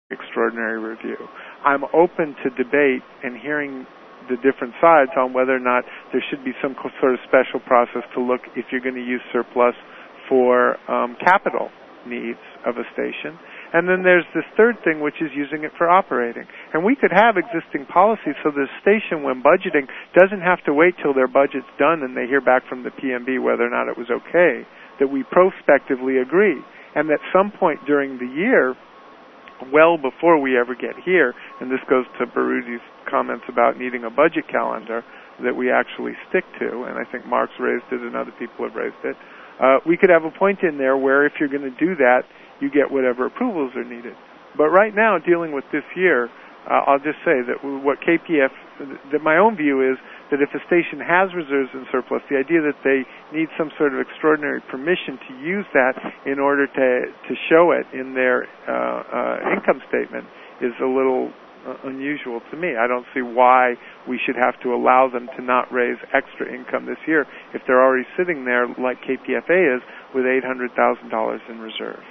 extraordinary review. I'm open to debate and hearing the different sides on whether or not there should be some sort of special process to look if you're going to use surplus for capital needs of a station. And then there's this third thing, which is using it for operating. And we could have existing policies so the station, when budgeting, doesn't have to wait till their budget's done and they hear back from the PMB whether or not it was okay, that we prospectively agree. And at some point during the year, well before we ever get here, and this goes to Barudi's comments about needing a budget calendar that we actually stick to, and I think Mark's raised it and other people have raised it, we could have a point in there where if you're going to do that, you get whatever approvals are needed. But right now, dealing with this year, I'll just say that what KPF, that my own view is that if a station has reserves and surplus, the idea that they need some sort of extraordinary permission to use that in order to show it in their income statement is a little unusual to me. I don't see why we should have to allow them to not raise extra income this year if they're already sitting there, like KPFA is, with $800,000 in reserve.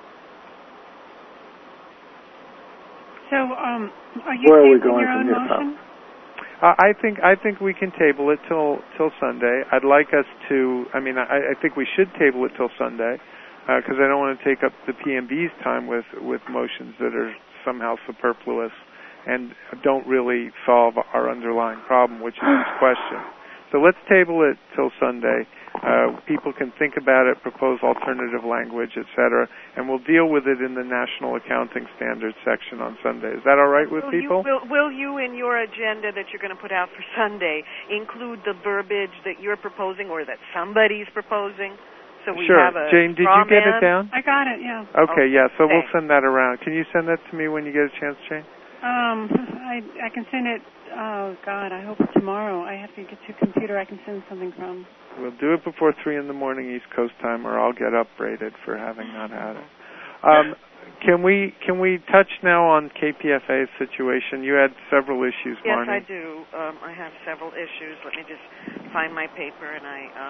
So, are you tabling your own motion? I think we can table it till Sunday. I'd like us to. I mean, I think we should table it till Sunday because I don't want to take up the PMB's time with motions that are somehow superfluous and don't really solve our underlying problem, which is this question. So let's table it till Sunday. People can think about it, propose alternative language, etc., and we'll deal with it in the National Accounting Standards section on Sunday. Is that all right with people? Will you, in your agenda that you're going to put out for Sunday, include the verbiage that you're proposing or that somebody's proposing? So we sure. Have a Jane, did you get it down? I got it, yeah. Okay, yeah, so we'll send that around. Can you send that to me when you get a chance, Jane? I can send it, oh, God, I hope tomorrow. I have to get to a computer I can send something from. We'll do it before 3 in the morning East Coast time, or I'll get upbraided for having not had it. Can we touch now on KPFA's situation? You had several issues, Marnie. Yes, I do. I have several issues. Let me just find my paper, and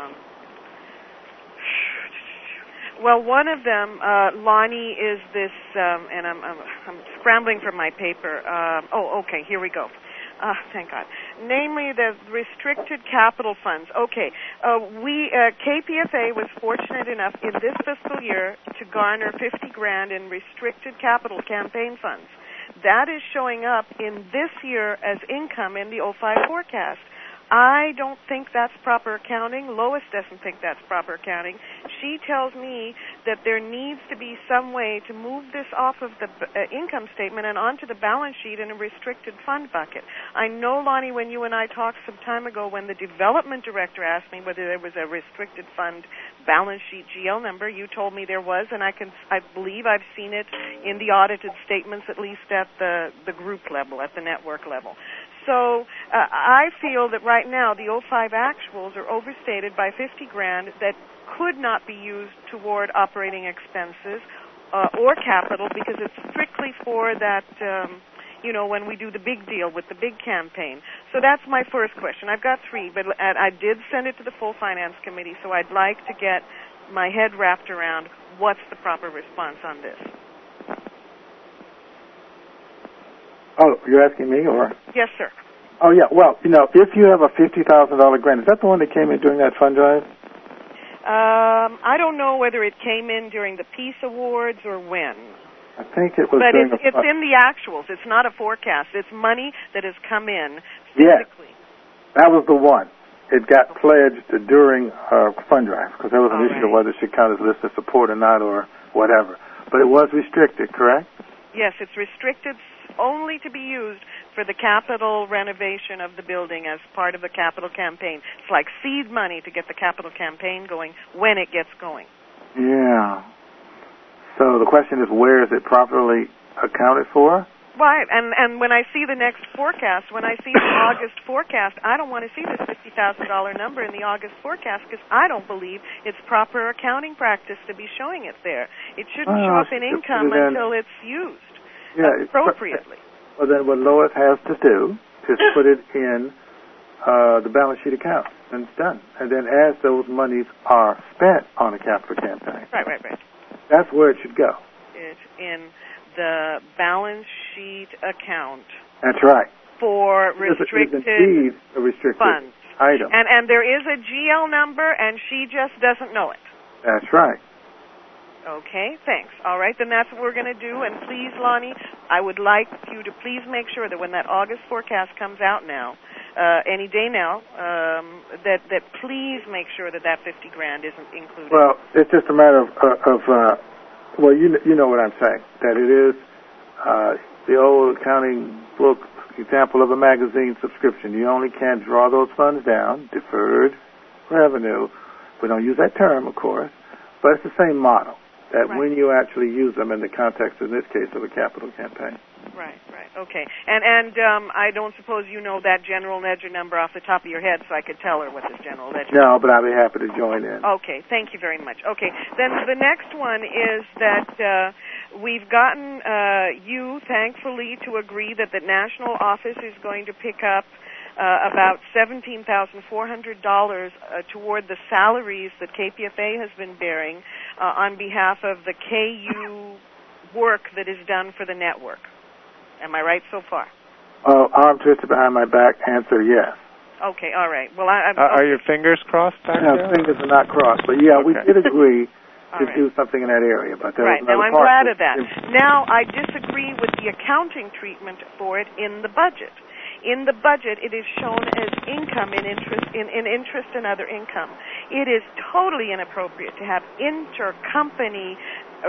well, one of them, Lonnie, is this, and I'm scrambling for my paper. Okay, here we go. Thank God. Namely, the restricted capital funds. Okay, KPFA was fortunate enough in this fiscal year to garner $50,000 in restricted capital campaign funds. That is showing up in this year as income in the 05 forecast. I don't think that's proper accounting. Lois doesn't think that's proper accounting. She tells me that there needs to be some way to move this off of the income statement and onto the balance sheet in a restricted fund bucket. I know, Lonnie, when you and I talked some time ago when the development director asked me whether there was a restricted fund balance sheet GL number, you told me there was, and I believe I've seen it in the audited statements, at least at the group level, at the network level. So I feel that right now the 05 actuals are overstated by $50,000 that could not be used toward operating expenses or capital because it's strictly for that, when we do the big deal with the big campaign. So that's my first question. I've got 3, but I did send it to the full finance committee, so I'd like to get my head wrapped around what's the proper response on this. Oh, you're asking me, or? Yes, sir. Oh, yeah. Well, if you have a $50,000 grant, is that the one that came in during that fund drive? I don't know whether it came in during the Peace Awards or when. I think it was but during it's in the actuals. It's not a forecast. It's money that has come in physically. Yes, that was the one. It got pledged during fund drive because there was an issue of whether it should count as listed support or not or whatever. But it was restricted, correct? Yes, it's restricted only to be used for the capital renovation of the building as part of the capital campaign. It's like seed money to get the capital campaign going when it gets going. Yeah. So the question is, where is it properly accounted for? Right, and when I see the next forecast, when I see the August forecast, I don't want to see this $50,000 number in the August forecast because I don't believe it's proper accounting practice to be showing it there. It shouldn't show up in income until it's used appropriately. Well, then what Lois has to do is put it in the balance sheet account, and it's done. And then as those monies are spent on a capital campaign. Right. That's where it should go. It's in the balance sheet account. That's right. For restricted indeed a restricted funds. Item. And there is a GL number, and she just doesn't know it. That's right. Okay, thanks. All right, then that's what we're going to do. And please, Lonnie, I would like you to please make sure that when that August forecast comes out now, any day now, that please make sure that $50,000 isn't included. Well, it's just a matter of well, you know what I'm saying, that it is the old accounting book example of a magazine subscription. You only can draw those funds down, deferred revenue. We don't use that term, of course, but it's the same model, that right. when you actually use them in the context, in this case, of a capital campaign. Right, okay. And I don't suppose you know that general ledger number off the top of your head, so I could tell her what this general ledger No, but I'd be happy to join in. Okay, thank you very much. Okay, then the next one is that we've gotten you, thankfully, to agree that the national office is going to pick up about $17,400 toward the salaries that KPFA has been bearing on behalf of the KU work that is done for the network. Am I right so far? Arm twisted behind my back, answer yes. Okay, all right. Well, Are your fingers crossed back there? No, fingers are not crossed, but yeah, we did agree to do something in that area. But right, now I'm glad of that. Now, I disagree with the accounting treatment for it in the budget. In the budget, it is shown as income in interest and other income. It is totally inappropriate to have intercompany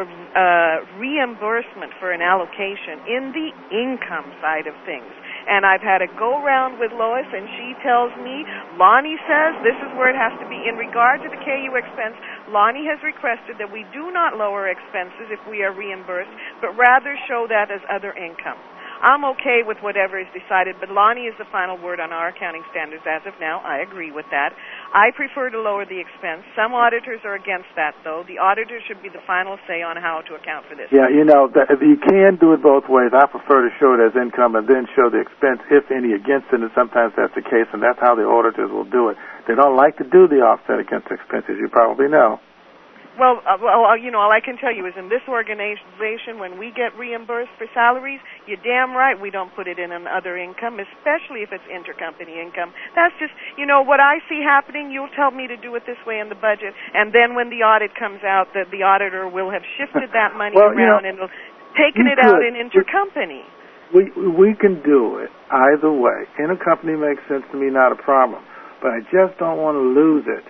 reimbursement for an allocation in the income side of things. And I've had a go-round with Lois, and she tells me, Lonnie says this is where it has to be. In regard to the KU expense, Lonnie has requested that we do not lower expenses if we are reimbursed, but rather show that as other income. I'm okay with whatever is decided, but Lonnie is the final word on our accounting standards as of now. I agree with that. I prefer to lower the expense. Some auditors are against that, though. The auditor should be the final say on how to account for this. Yeah, you can do it both ways. I prefer to show it as income and then show the expense, if any, against it, and sometimes that's the case, and that's how the auditors will do it. They don't like to do the offset against expenses, you probably know. Well, all I can tell you is in this organization, when we get reimbursed for salaries, you're damn right we don't put it in other income, especially if it's intercompany income. That's just, what I see happening, you'll tell me to do it this way in the budget, and then when the audit comes out, the auditor will have shifted that money around and taken it out in intercompany. We can do it either way. Intercompany makes sense to me, not a problem. But I just don't want to lose it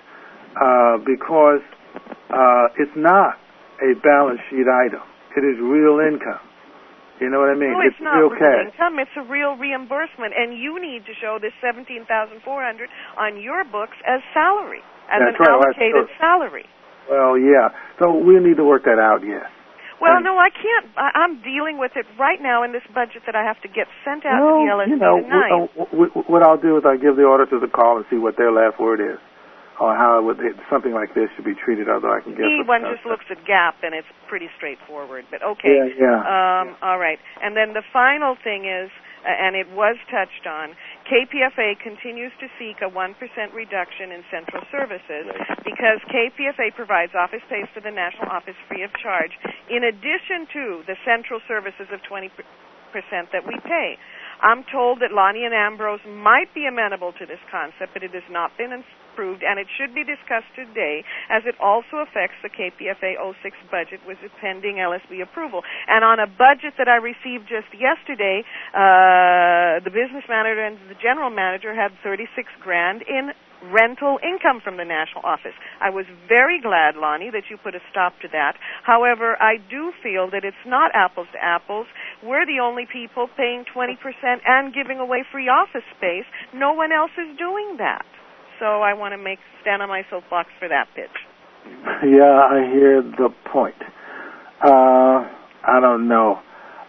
because it's not a balance sheet item. It is real income. You know what I mean? No, it's not real real cash. income. It's a real reimbursement, and you need to show this $17,400 on your books as salary, as an allocated salary. Well, yeah. So we need to work that out, yes. Well, no, I can't. I'm dealing with it right now in this budget that I have to get sent out to the LSC tonight. What I'll do is I'll give the auditors a call and see what their last word is on how something like this should be treated, although I can guess. One just looks at GAAP, and it's pretty straightforward. But okay. Yeah. All right. And then the final thing is, and it was touched on, KPFA continues to seek a 1% reduction in central services because KPFA provides office space for the national office free of charge, in addition to the central services of 20% that we pay. I'm told that Lonnie and Ambrose might be amenable to this concept, but it has not been approved, and it should be discussed today, as it also affects the KPFA 06 budget, which is pending LSB approval. And on a budget that I received just yesterday, the business manager and the general manager had $36,000 in rental income from the national office. I was very glad, Lonnie, that you put a stop to that. However, I do feel that it's not apples to apples. We're the only people paying 20% and giving away free office space. No one else is doing that. So I want to stand on my soapbox for that pitch. Yeah, I hear the point. I don't know.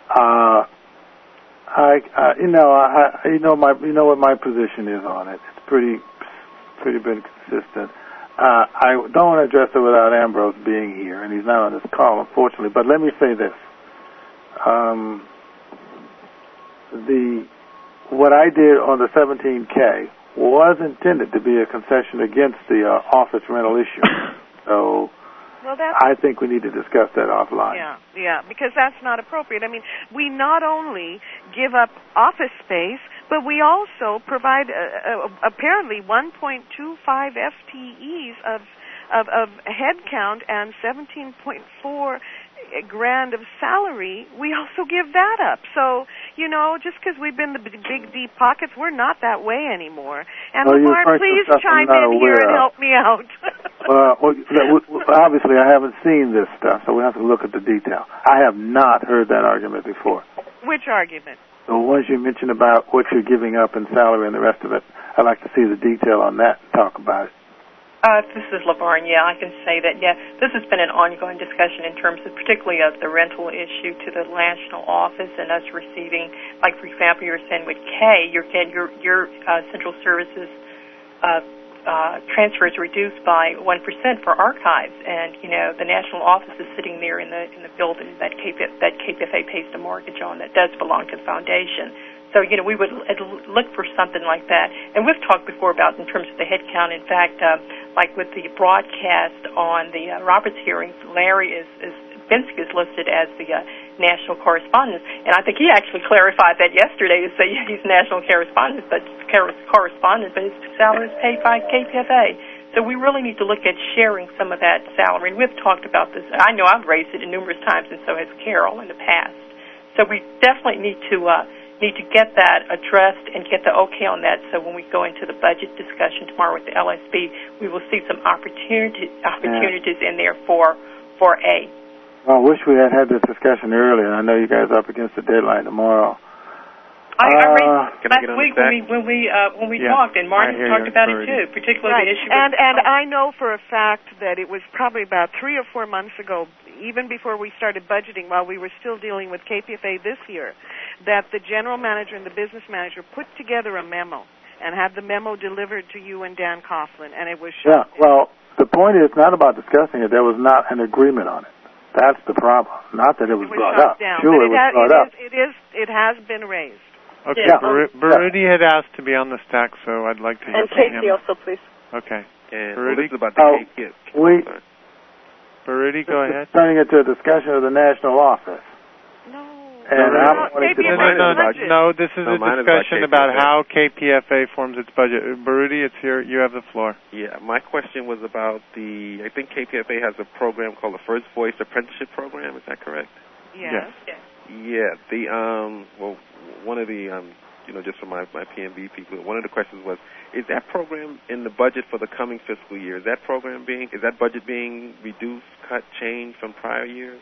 You know what my position is on it. It's pretty been consistent. I don't want to address it without Ambrose being here, and he's not on this call, unfortunately. But let me say this: what I did on the 17K was intended to be a concession against the office rental issue. So Well, I think we need to discuss that offline. Yeah, because that's not appropriate. I mean, we not only give up office space, but we also provide apparently 1.25 FTEs of headcount and 17.4 grand of salary. We also give that up. So, just because we've been the big deep pockets, we're not that way anymore. And Lamar, please chime in here and help me out. Obviously, I haven't seen this stuff, so we have to look at the detail. I have not heard that argument before. Which argument? The ones you mentioned about what you're giving up in salary and the rest of it. I'd like to see the detail on that and talk about it. This is LaVarn. Yeah, I can say that. Yeah, this has been an ongoing discussion in terms of particularly of the rental issue to the national office and us receiving, like for example, you were saying with K, your central services transfer is reduced by 1% for archives, and the national office is sitting there in the building that KPFA pays the mortgage on that does belong to the foundation. So, we would look for something like that. And we've talked before about in terms of the head count. In fact, like with the broadcast on the Roberts hearings, Larry Binsky is listed as the national correspondent. And I think he actually clarified that yesterday to say he's national correspondent, but his salary is paid by KPFA. So we really need to look at sharing some of that salary. And we've talked about this. I know I've raised it numerous times, and so has Carol in the past. So we definitely need to get that addressed and get the okay on that, so when we go into the budget discussion tomorrow with the LSB, we will see some opportunities in there for A. Well, I wish we had this discussion earlier. I know you guys are up against the deadline tomorrow. I raised last week when we talked, and Martin talked about it too, particularly the issue. And I know for a fact that it was probably about 3 or 4 months ago, even before we started budgeting, while we were still dealing with KPFA this year, that the general manager and the business manager put together a memo and had the memo delivered to you and Dan Coughlin, and it was shot. Yeah, well, the point is not about discussing it. There was not an agreement on it. That's the problem. Not that it was brought up. Down. Sure, it was brought up. It has been raised. Okay, Baruti had asked to be on the stack, so I'd like to hear from him. And Casey also, please. Okay. And Baruti? about the KPFA. Baruti, go ahead. Turning it to a discussion of the national office. No, this is a discussion about how KPFA forms its budget. Baruti, it's here. You have the floor. Yeah, my question was about I think KPFA has a program called the First Voice Apprenticeship Program. Is that correct? Yes. Yeah. One of the, just for my PMB people, one of the questions was, is that program in the budget for the coming fiscal year? Is that budget being reduced, cut, changed from prior years?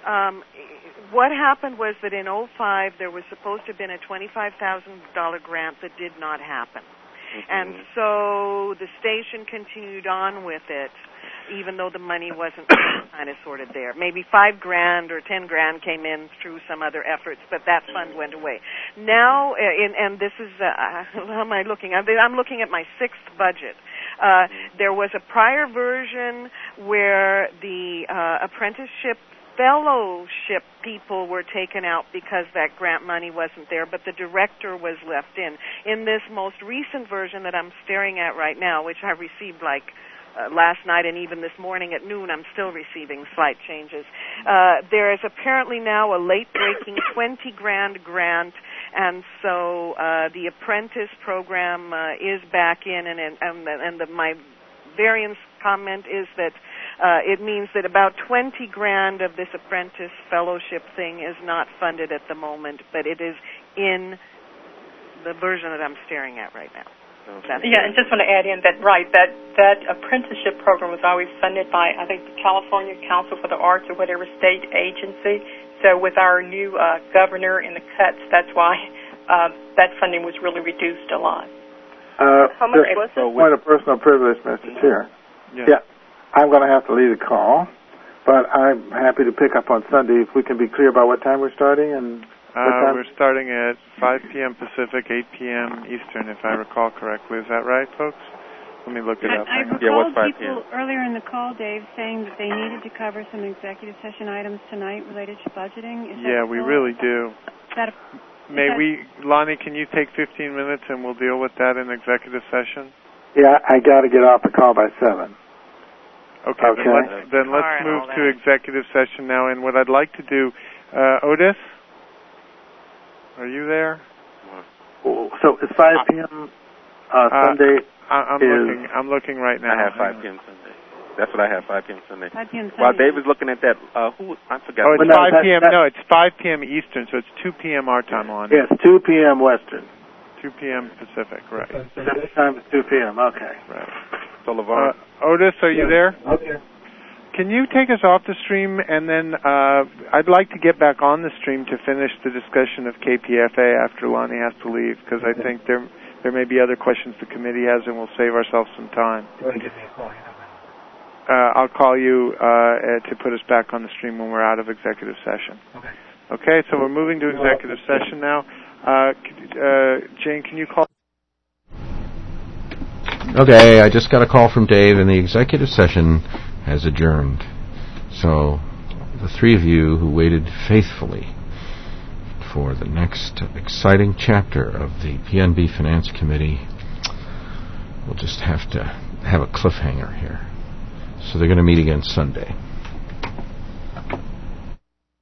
What happened was that in 2005 there was supposed to have been a $25,000 grant that did not happen. Mm-hmm. And so the station continued on with it, even though the money wasn't kind of sorted there. Maybe $5,000 or $10,000 came in through some other efforts, but that fund went away. Now, and this is, how am I looking? I'm looking at my 6th budget. There was a prior version where the apprenticeship fellowship people were taken out because that grant money wasn't there, but the director was left in. In this most recent version that I'm staring at right now, which I received last night and even this morning at noon, I'm still receiving slight changes. There is apparently now a late-breaking $20,000 grant, and so the apprentice program is back in, and my variance comment is that it means that about $20,000 of this apprentice fellowship thing is not funded at the moment, but it is in the version that I'm staring at right now. Yeah, and just want to add in that apprenticeship program was always funded by, I think, the California Council for the Arts or whatever state agency. So with our new governor and the cuts, that's why that funding was really reduced a lot. How much was it? Point of personal privilege, Mr. Chair. Yeah. I'm going to have to leave the call, but I'm happy to pick up on Sunday if we can be clear about what time we're starting and what time. We're starting at 5 p.m. Pacific, 8 p.m. Eastern, if I recall correctly. Is that right, folks? Let me look it up. I recalled people earlier in the call, Dave, saying that they needed to cover some executive session items tonight related to budgeting. We really do. Lonnie, can you take 15 minutes and we'll deal with that in executive session? Yeah, I got to get off the call by 7. Okay. Then let's move to executive session now. And what I'd like to do, Otis, are you there? So it's 5 p.m. Sunday. I'm looking right now. I have 5 p.m. Sunday. That's what I have, 5 p.m. Sunday. 5 p.m. Sunday. While Dave is looking at that, I forgot. Oh, it's 5 p.m. No, it's 5 p.m. Eastern, so it's 2 p.m. our time on. Yes, 2 p.m. Western. 2 p.m. Pacific, right. Pacific time is 2 p.m. Okay. Right. So, LeVar. Otis, are you there? Okay. Can you take us off the stream, and then I'd like to get back on the stream to finish the discussion of KPFA after Lonnie has to leave, because I think there may be other questions the committee has, and we'll save ourselves some time. I'll call you to put us back on the stream when we're out of executive session. Okay. Okay, so we're moving to executive session now. Jane, can you call? Okay, I just got a call from Dave, and the executive session has adjourned. So the three of you who waited faithfully for the next exciting chapter of the PNB Finance Committee will just have to have a cliffhanger here. So they're going to meet again Sunday.